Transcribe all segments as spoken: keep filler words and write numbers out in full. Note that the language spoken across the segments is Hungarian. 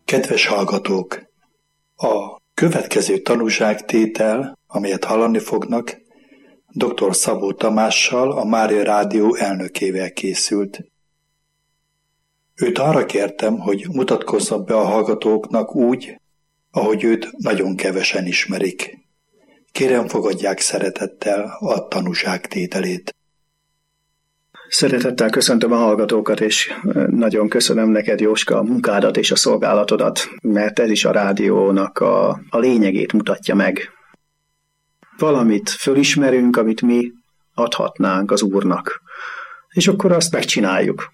Kedves hallgatók! A következő tanúságtétel, amelyet hallani fognak, dr. Szabó Tamással, a Mária Rádió elnökével készült. Őt arra kértem, hogy mutatkozzon be a hallgatóknak úgy, ahogy őt nagyon kevesen ismerik. Kérem, fogadják szeretettel a tanúságtételét. Szeretettel köszöntöm a hallgatókat, és nagyon köszönöm neked, Jóska, a munkádat és a szolgálatodat, mert ez is a rádiónak a, a lényegét mutatja meg. Valamit fölismerünk, amit mi adhatnánk az Úrnak, és akkor azt megcsináljuk.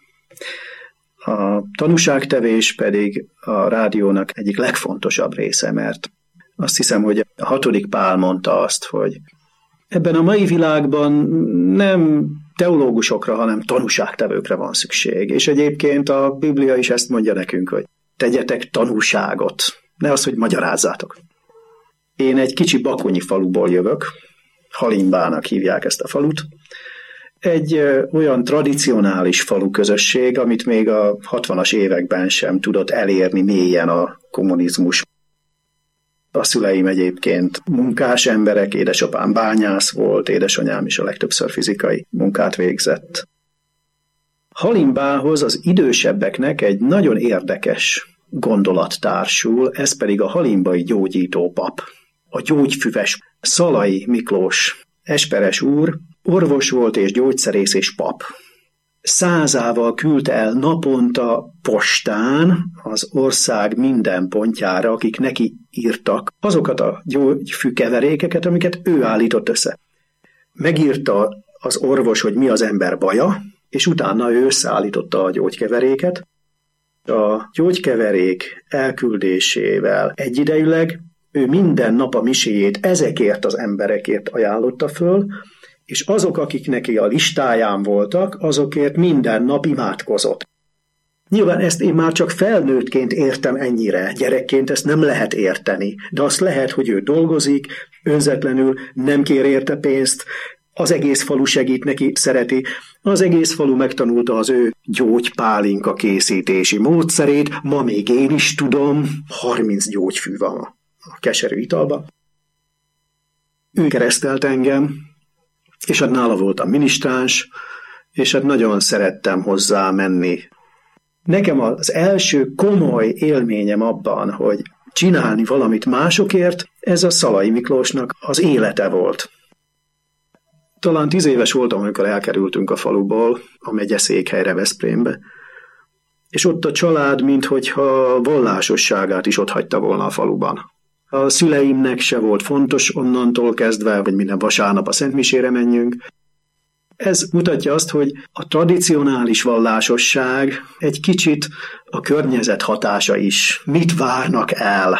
A tanúságtevés pedig a rádiónak egyik legfontosabb része, mert azt hiszem, hogy a hatodik Pál mondta azt, hogy ebben a mai világban nem teológusokra, hanem tanúságtevőkre van szükség. És egyébként a Biblia is ezt mondja nekünk, hogy tegyetek tanúságot, ne az, hogy magyarázzátok. Én egy kicsi bakonyi faluból jövök, Halimbának hívják ezt a falut. Egy ö, olyan tradicionális falu közösség, amit még a hatvanas években sem tudott elérni mélyen a kommunizmus. A szüleim egyébként munkás emberek, édesapám bányász volt, édesanyám is a legtöbbször fizikai munkát végzett. Halimbához az idősebbeknek egy nagyon érdekes gondolat társul, ez pedig a halimbai gyógyító pap. A gyógyfüves Szalai Miklós esperes úr orvos volt és gyógyszerész és pap. Százával küldte el naponta postán az ország minden pontjára, akik neki írtak, azokat a gyógyfűkeverékeket, amiket ő állított össze. Megírta az orvos, hogy mi az ember baja, és utána ő összeállította a gyógykeveréket. A gyógykeverék elküldésével egyidejűleg ő minden nap a miséjét ezekért az emberekért ajánlotta föl, és azok, akik neki a listáján voltak, azokért minden nap imádkozott. Nyilván ezt én már csak felnőttként értem ennyire, gyerekként ezt nem lehet érteni, de azt lehet, hogy ő dolgozik, önzetlenül, nem kér érte pénzt, az egész falu segít neki, szereti, az egész falu megtanulta az ő gyógypálinka készítési módszerét, ma még én is tudom, harminc gyógyfű van a keserű italban. Ő keresztelt engem, és hát nála voltam minisztráns, és hát nagyon szerettem hozzá menni. Nekem az első komoly élményem abban, hogy csinálni valamit másokért, ez a Szalai Miklósnak az élete volt. Talán tíz éves voltam, amikor elkerültünk a faluból, a megyeszékhelyre, Veszprémbe, és ott a család, minthogyha vallásosságát is ott hagyta volna a faluban. A szüleimnek se volt fontos onnantól kezdve, hogy minden vasárnap a szentmisére menjünk. Ez mutatja azt, hogy a tradicionális vallásosság egy kicsit a környezet hatása is. Mit várnak el?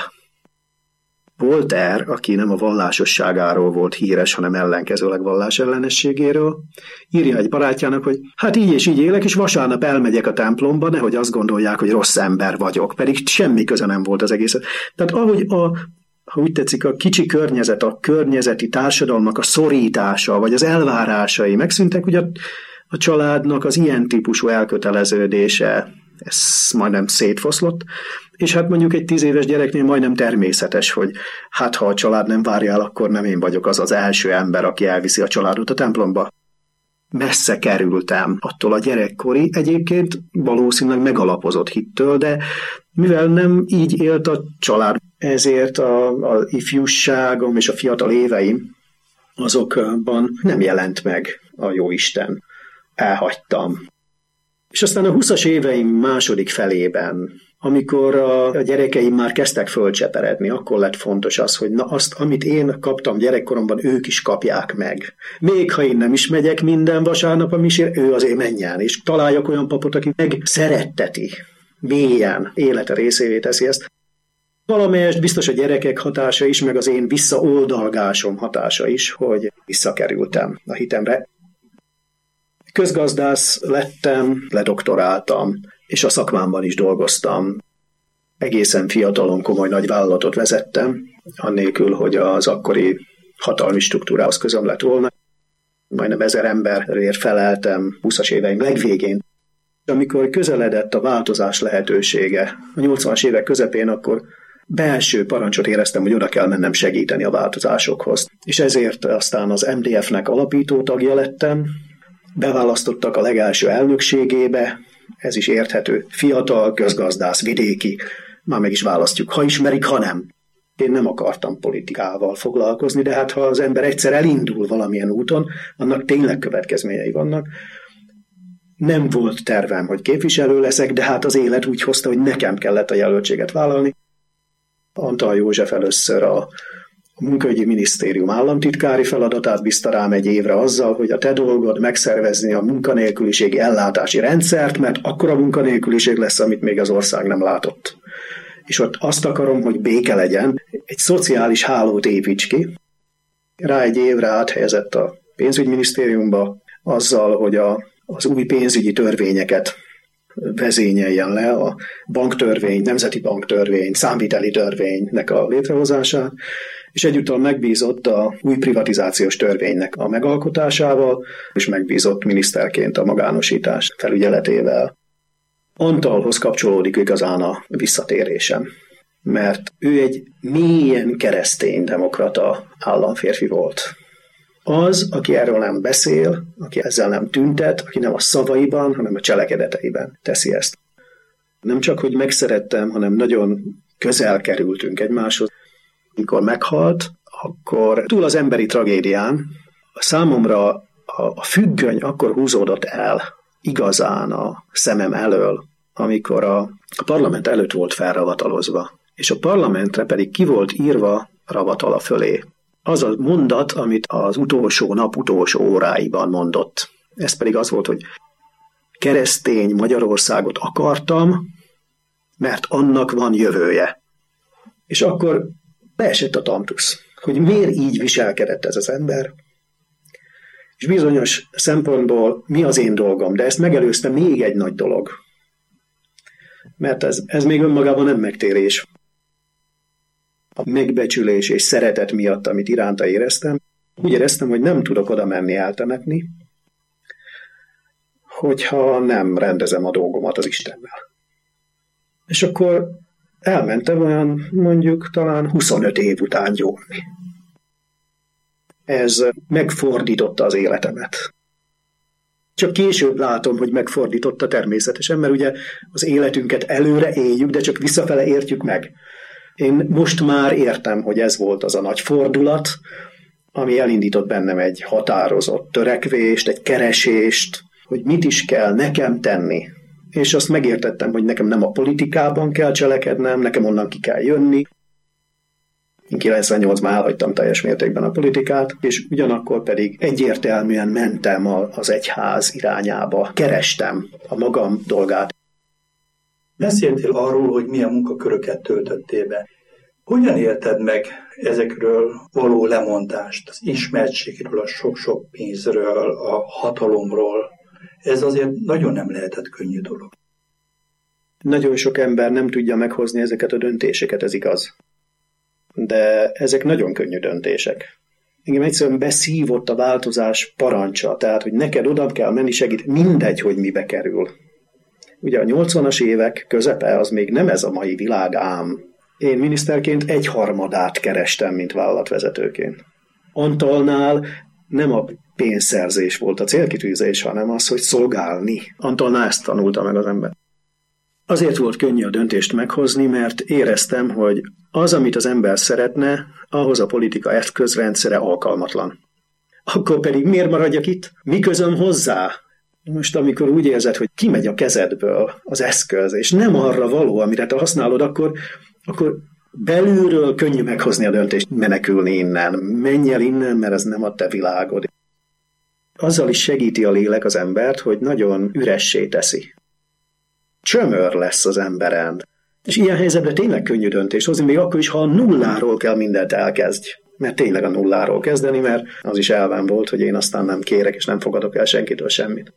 Voltaire, aki nem a vallásosságáról volt híres, hanem ellenkezőleg vallásellenességéről, írja egy barátjának, hogy hát így és így élek, és vasárnap elmegyek a templomba, nehogy azt gondolják, hogy rossz ember vagyok, pedig semmi köze nem volt az egészet. Tehát ahogy a ha úgy tetszik, a kicsi környezet, a környezeti társadalmak a szorítása, vagy az elvárásai megszűntek, ugye a, a családnak az ilyen típusú elköteleződése, ez majdnem szétfoszlott, és hát mondjuk egy tíz éves gyereknél majdnem természetes, hogy hát ha a család nem várja el, akkor nem én vagyok az az első ember, aki elviszi a családot a templomba. Messze kerültem attól a gyerekkori, egyébként valószínűleg megalapozott hittől, de mivel nem így élt a család, ezért a, a ifjúságom és a fiatal éveim azokban nem jelent meg a Jóisten. Elhagytam. És aztán a huszas éveim második felében, amikor a gyerekeim már kezdtek fölcseperedni, akkor lett fontos az, hogy na azt, amit én kaptam gyerekkoromban, ők is kapják meg. Még ha én nem is megyek minden vasárnap a misére, ő azért menjen, és találjak olyan papot, aki meg szeretteti, mélyen, élete részévé teszi ezt. Valamelyest biztos a gyerekek hatása is, meg az én visszaoldalgásom hatása is, hogy visszakerültem a hitemre. Közgazdász lettem, ledoktoráltam, és a szakmámban is dolgoztam. Egészen fiatalon komoly nagy vállalatot vezettem, annélkül, hogy az akkori hatalmi struktúrához közöm lett volna. Majdnem ezer emberért feleltem huszas éveim legvégén. Amikor közeledett a változás lehetősége, a nyolcvanas évek közepén, akkor belső parancsot éreztem, hogy oda kell mennem segíteni a változásokhoz. És ezért aztán az em dé ef-nek alapító tagja lettem, beválasztottak a legelső elnökségébe, ez is érthető, fiatal, közgazdász, vidéki, már meg is választjuk, ha ismerik, ha nem. Én nem akartam politikával foglalkozni, de hát ha az ember egyszer elindul valamilyen úton, annak tényleg következményei vannak. Nem volt tervem, hogy képviselő leszek, de hát az élet úgy hozta, hogy nekem kellett a jelöltséget vállalni. Antal József először a Munkaügyi Minisztérium államtitkári feladatát bízta rám egy évre azzal, hogy a te dolgod megszervezni a munkanélküliségi ellátási rendszert, mert akkora munkanélküliség lesz, amit még az ország nem látott. És ott azt akarom, hogy béke legyen, egy szociális hálót építs ki. Rá egy évre áthelyezett a pénzügyminisztériumba azzal, hogy a, az új pénzügyi törvényeket vezényeljen le, a banktörvény, nemzeti banktörvény, számviteli törvénynek a létrehozását, és egyúttal megbízott a új privatizációs törvénynek a megalkotásával, és megbízott miniszterként a magánosítás felügyeletével. Antalhoz kapcsolódik igazán a visszatérésem, mert ő egy mélyen keresztény demokrata államférfi volt. Az, aki erről nem beszél, aki ezzel nem tüntet, aki nem a szavaiban, hanem a cselekedeteiben teszi ezt. Nem csak, hogy megszerettem, hanem nagyon közel kerültünk egymáshoz. Amikor meghalt, akkor túl az emberi tragédián számomra a, a függöny akkor húzódott el igazán a szemem elől, amikor a, a parlament előtt volt felravatalozva, és a parlamentre pedig ki volt írva ravatala fölé. Az a mondat, amit az utolsó nap utolsó óráiban mondott. Ez pedig az volt, hogy keresztény Magyarországot akartam, mert annak van jövője. És akkor beesett a tantusz, hogy miért így viselkedett ez az ember. És bizonyos szempontból mi az én dolgom, de ezt megelőzte még egy nagy dolog. Mert ez, ez még önmagában nem megtérés. A megbecsülés és szeretet miatt, amit iránta éreztem, úgy éreztem, hogy nem tudok oda menni eltemetni, hogyha nem rendezem a dolgomat az Istennel. És akkor elmentem olyan mondjuk talán huszonöt év után gyónni. Ez megfordította az életemet. Csak később látom, hogy megfordította természetesen, mert ugye az életünket előre éljük, de csak visszafele értjük meg. Én most már értem, hogy ez volt az a nagy fordulat, ami elindított bennem egy határozott törekvést, egy keresést, hogy mit is kell nekem tenni. És azt megértettem, hogy nekem nem a politikában kell cselekednem, nekem onnan ki kell jönni. Én kilencvennyolcban elhagytam teljes mértékben a politikát, és ugyanakkor pedig egyértelműen mentem az egyház irányába, kerestem a magam dolgát. Beszéltél arról, hogy milyen munkaköröket töltöttél be. Hogyan élted meg ezekről való lemondást, az ismertségről, a sok-sok pénzről, a hatalomról? Ez azért nagyon nem lehetett könnyű dolog. Nagyon sok ember nem tudja meghozni ezeket a döntéseket, ez igaz. De ezek nagyon könnyű döntések. Engem egyszerűen beszívott a változás parancsa, tehát, hogy neked oda kell menni, segít, mindegy, hogy mibe kerül. Ugye a nyolcvanas évek közepe az még nem ez a mai világ ám. Én miniszterként egyharmadát kerestem, mint vállalatvezetőként. Antalnál nem a pénzszerzés volt a célkitűzés, hanem az, hogy szolgálni. Antalnál ezt tanulta meg az ember. Azért volt könnyű a döntést meghozni, mert éreztem, hogy az, amit az ember szeretne, ahhoz a politika eszközrendszere alkalmatlan. Akkor pedig miért maradjak itt? Mi közöm hozzá? Most amikor úgy érzed, hogy kimegy a kezedből az eszköz, és nem arra való, amire te használod, akkor, akkor belülről könnyű meghozni a döntést, menekülni innen. Menj el innen, mert ez nem a te világod. Azzal is segíti a lélek az embert, hogy nagyon üressé teszi. Csömör lesz az emberen. És ilyen helyzetben tényleg könnyű döntést hozni, még akkor is, ha a nulláról kell mindent elkezdj. Mert tényleg a nulláról kezdeni, mert az is elvem volt, hogy én aztán nem kérek, és nem fogadok el senkitől semmit.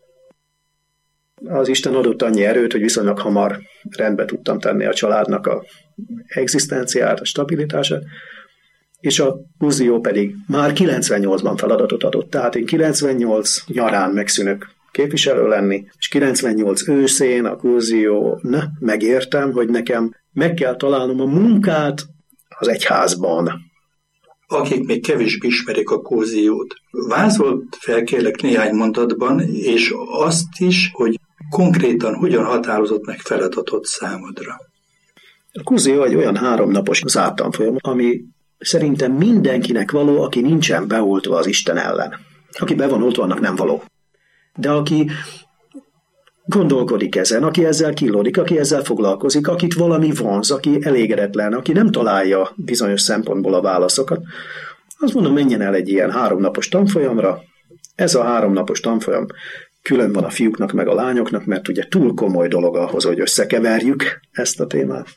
Az Isten adott annyi erőt, hogy viszonylag hamar rendbe tudtam tenni a családnak a egzisztenciát, a stabilitását, és a fúzió pedig már kilencvennyolcban feladatot adott. Tehát én kilencvennyolc nyarán megszűnök képviselő lenni, és kilencvennyolc őszén a kurzión megértem, hogy nekem meg kell találnom a munkát az egyházban. Akik még kevésbé ismerik a kurziót, vázolt fel kérlek néhány mondatban, és azt is, hogy konkrétan hogyan határozott meg feladatot számodra. A kurzió egy olyan háromnapos zárt tanfolyam, ami szerintem mindenkinek való, aki nincsen beoltva az Isten ellen. Aki be van oltva, annak nem való. De aki gondolkodik ezen, aki ezzel killódik, aki ezzel foglalkozik, akit valami vonz, aki elégedetlen, aki nem találja bizonyos szempontból a válaszokat, azt mondom, menjen el egy ilyen háromnapos tanfolyamra. Ez a háromnapos tanfolyam külön van a fiúknak meg a lányoknak, mert ugye túl komoly dolog ahhoz, hogy összekeverjük ezt a témát.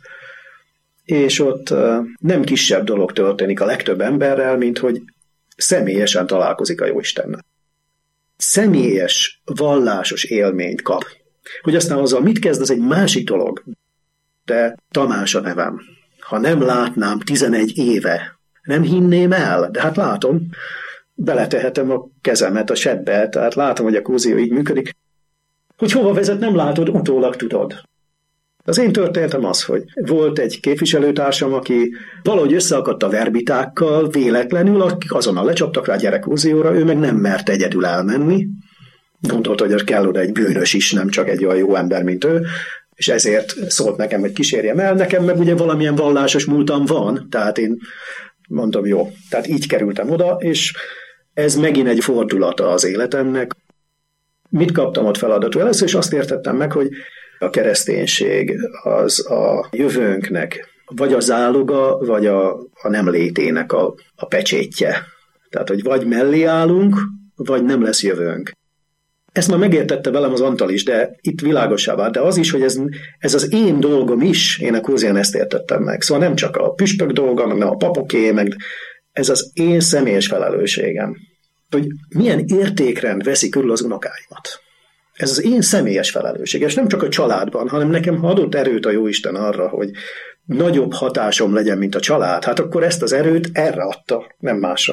És ott nem kisebb dolog történik a legtöbb emberrel, mint hogy személyesen találkozik a Jóistennel. Személyes, vallásos élményt kap. Hogy aztán azzal mit kezd, az egy másik dolog. De Tamás a nevem. Ha nem látnám tizenegy éve, nem hinném el, de hát látom, beletehetem a kezemet a sebbe, tehát látom, hogy a kurzió így működik. Hogy hova vezet, nem látod, utólag tudod. Az én történetem az, hogy volt egy képviselőtársam, aki valahogy összeakadt a verbitákkal, véletlenül, akik azonnal lecsaptak rá gyerekkurzióra, ő meg nem mert egyedül elmenni. Gondolta, hogy kell oda egy bűnös is, nem csak egy olyan jó ember, mint ő, és ezért szólt nekem, hogy kísérjem el. Nekem meg ugye valamilyen vallásos múltam van, tehát én mondtam, jó, tehát így kerültem oda, és ez megint egy fordulata az életemnek. Mit kaptam ott feladatul? Először is azt értettem meg, hogy a kereszténység az a jövőnknek vagy a záloga, vagy a, a nem létének a, a pecsétje. Tehát, hogy vagy mellé állunk, vagy nem lesz jövőnk. Ezt már megértette velem az Antal is, de itt világossá vált, de az is, hogy ez, ez az én dolgom is, én a kurzión ezt értettem meg. Szóval nem csak a püspök dolga, meg nem a papoké, meg ez az én személyes felelősségem. Hogy milyen értékrend veszi körül az unokáimat. Ez az én személyes felelősség, és nem csak a családban, hanem nekem adott erőt a Jóisten arra, hogy nagyobb hatásom legyen, mint a család, hát akkor ezt az erőt erre adta, nem másra.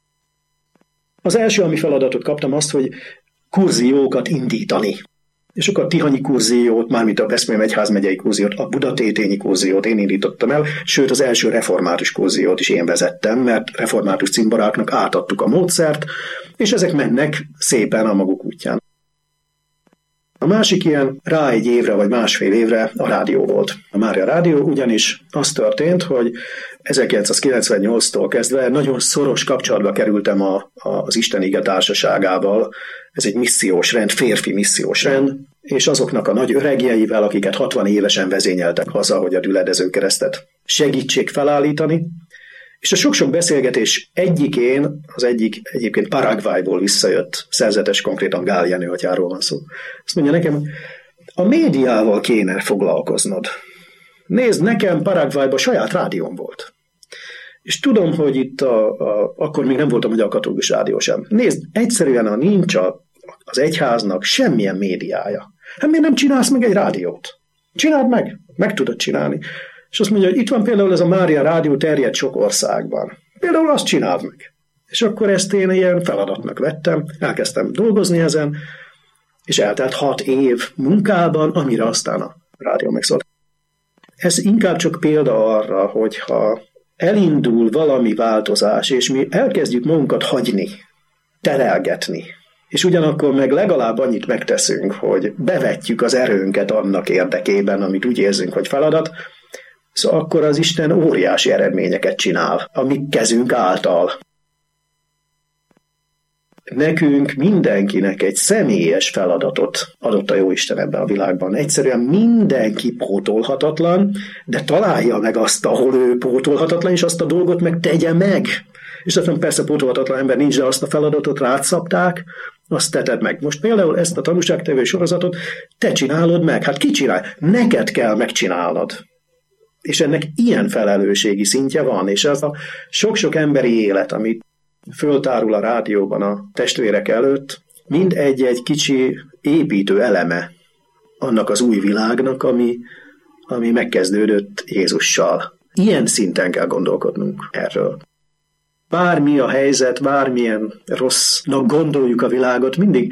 Az első, ami feladatot kaptam, azt, hogy kurziókat indítani. És akkor a tihanyi kurziót, mármint a Veszprém egyházmegyei kurziót, a budatétényi kurziót én indítottam el, sőt az első református kurziót is én vezettem, mert református cimboráknak átadtuk a módszert, és ezek mennek szépen a maguk útján. A másik ilyen rá egy évre vagy másfél évre a rádió volt. A Mária Rádió, ugyanis az történt, hogy ezerkilencszázkilencvennyolctól kezdve nagyon szoros kapcsolatba kerültem a, a, az Isten Ige Társaságával. Ez egy missziós rend, férfi missziós rend, és azoknak a nagy öregjeivel, akiket hatvan évesen vezényeltek haza, hogy a Düledező Keresztet segítsék felállítani. És a sok-sok beszélgetés egyikén, az egyik egyébként Paraguayból visszajött szerzetes, konkrétan Gál Jenő atyáról van szó. Azt mondja nekem, a médiával kéne foglalkoznod. Nézd, nekem Paraguayban saját rádióm volt. És tudom, hogy itt a, a, akkor még nem volt a Magyar Katolikus Rádió sem. Nézd, egyszerűen a nincs a, az egyháznak semmilyen médiája. Hát miért nem csinálsz meg egy rádiót? Csináld meg, meg tudod csinálni. És azt mondja, hogy itt van például ez a Mária Rádió, terjed sok országban. Például azt csináld meg. És akkor ezt én ilyen feladatnak vettem, elkezdtem dolgozni ezen, és eltelt hat év munkában, amire aztán a rádió megszólt. Ez inkább csak példa arra, hogyha elindul valami változás, és mi elkezdjük magunkat hagyni, terelgetni, és ugyanakkor meg legalább annyit megteszünk, hogy bevetjük az erőnket annak érdekében, amit úgy érzünk, hogy feladat, szóval akkor az Isten óriási eredményeket csinál a mi kezünk által. Nekünk mindenkinek egy személyes feladatot adott a Jóisten ebben a világban. Egyszerűen mindenki pótolhatatlan, de találja meg azt, ahol ő pótolhatatlan, és azt a dolgot meg tegye meg. És aztán persze pótolhatatlan ember nincs, de azt a feladatot rád szabták, azt teted meg. Most például ezt a tanúságtevő sorozatot te csinálod meg. Hát ki csinál? Neked kell megcsinálnod. És ennek ilyen felelősségi szintje van, és az a sok-sok emberi élet, amit föltárul a rádióban a testvérek előtt, mind egy-egy kicsi építő eleme annak az új világnak, ami, ami megkezdődött Jézussal. Ilyen szinten kell gondolkodnunk erről. Bármi a helyzet, bármilyen rossznak gondoljuk a világot, mindig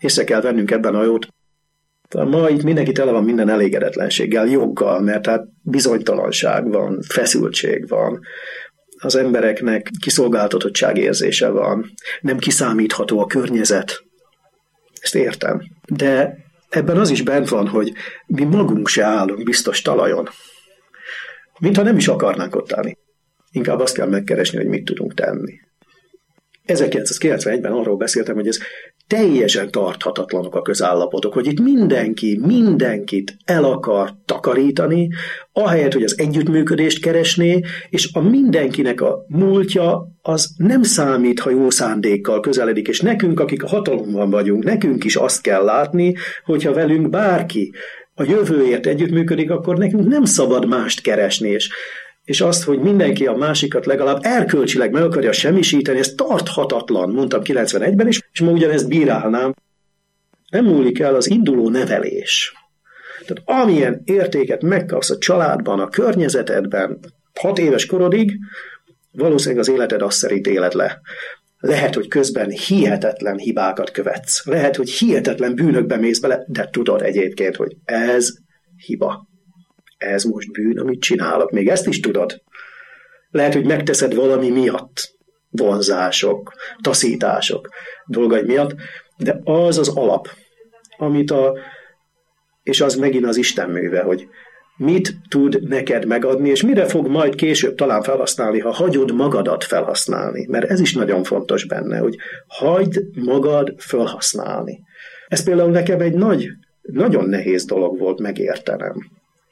észre kell vennünk ebben a jót. Ma itt mindenki tele van minden elégedetlenséggel, joggal, mert hát bizonytalanság van, feszültség van, az embereknek kiszolgáltatottság érzése van, nem kiszámítható a környezet. Ezt értem. De ebben az is bent van, hogy mi magunk se állunk biztos talajon. Mintha nem is akarnánk ott állni. Inkább azt kell megkeresni, hogy mit tudunk tenni. ezerkilencszázkilencvenegyben arról beszéltem, hogy ez teljesen tarthatatlanok a közállapotok, hogy itt mindenki, mindenkit el akar takarítani, ahelyett, hogy az együttműködést keresné, és a mindenkinek a múltja az nem számít, ha jó szándékkal közeledik, és nekünk, akik a hatalomban vagyunk, nekünk is azt kell látni, hogyha velünk bárki a jövőért együttműködik, akkor nekünk nem szabad mást keresni, és és azt, hogy mindenki a másikat legalább erkölcsileg meg akarja semmisíteni, ez tarthatatlan, mondtam kilencvenegyben is, és ma ugyanezt bírálnám. Nem múlik el az induló nevelés. Tehát amilyen értéket megkapsz a családban, a környezetedben, hat éves korodig, valószínűleg az életed azt szerint éled le. Lehet, hogy közben hihetetlen hibákat követsz. Lehet, hogy hihetetlen bűnökbe mész bele, de tudod egyébként, hogy ez hiba. Ez most bűn, amit csinálok. Még ezt is tudod. Lehet, hogy megteszed valami miatt. Vonzások, taszítások, dolgai miatt, de az az alap, amit a, és az megint az Isten műve, hogy mit tud neked megadni, és mire fog majd később talán felhasználni, ha hagyod magadat felhasználni. Mert ez is nagyon fontos benne, hogy hagyd magad felhasználni. Ez például nekem egy nagy, nagyon nehéz dolog volt megértenem.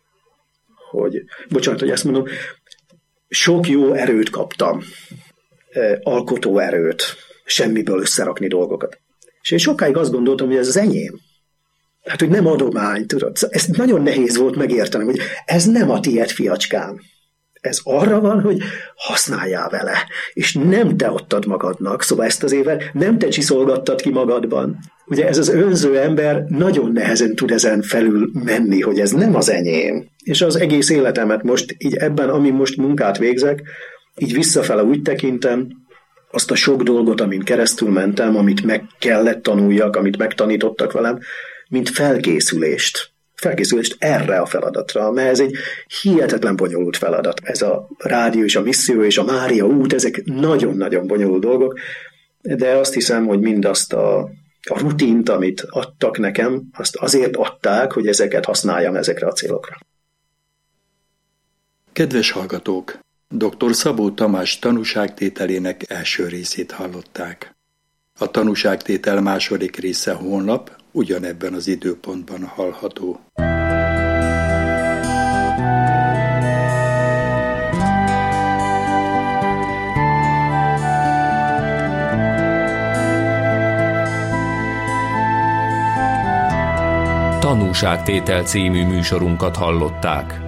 Hogy, bocsánat, hogy ezt mondom, sok jó erőt kaptam, alkotó erőt, semmiből összerakni dolgokat. És én sokáig azt gondoltam, hogy ez az enyém. Hát, hogy nem adomány, tudod. Ez nagyon nehéz volt megértenem, hogy ez nem a tiéd, fiacskám. Ez arra van, hogy használjál vele, és nem te adtad magadnak, szóval ezt az évet nem te csiszolgattad ki magadban. Ugye ez az önző ember nagyon nehezen tud ezen felül menni, hogy ez nem az enyém. És az egész életemet most így ebben, ami most munkát végzek, így visszafele úgy tekintem, azt a sok dolgot, amin keresztül mentem, amit meg kellett tanuljak, amit megtanítottak velem, mint felkészülést. Felkészülést erre a feladatra, mert ez egy hihetetlen bonyolult feladat. Ez a rádió és a misszió és a Mária út, ezek nagyon-nagyon bonyolult dolgok, de azt hiszem, hogy mindazt a, a rutint, amit adtak nekem, azt azért adták, hogy ezeket használjam ezekre a célokra. Kedves hallgatók! doktor Szabó Tamás tanúságtételének első részét hallották. A tanúságtétel második része holnap, ugyanebben az időpontban hallható. Tanúságtétel című műsorunkat hallották.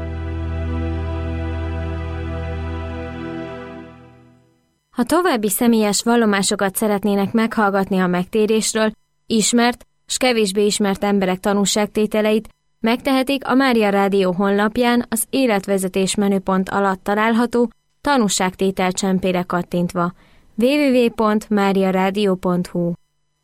Ha további személyes vallomásokat szeretnének meghallgatni a megtérésről, ismert s kevésbé ismert emberek tanúságtételeit, megtehetik a Mária Rádió honlapján az életvezetés menüpont alatt található tanúságtétel csempére kattintva. double-u double-u double-u pont mária rádió pont hu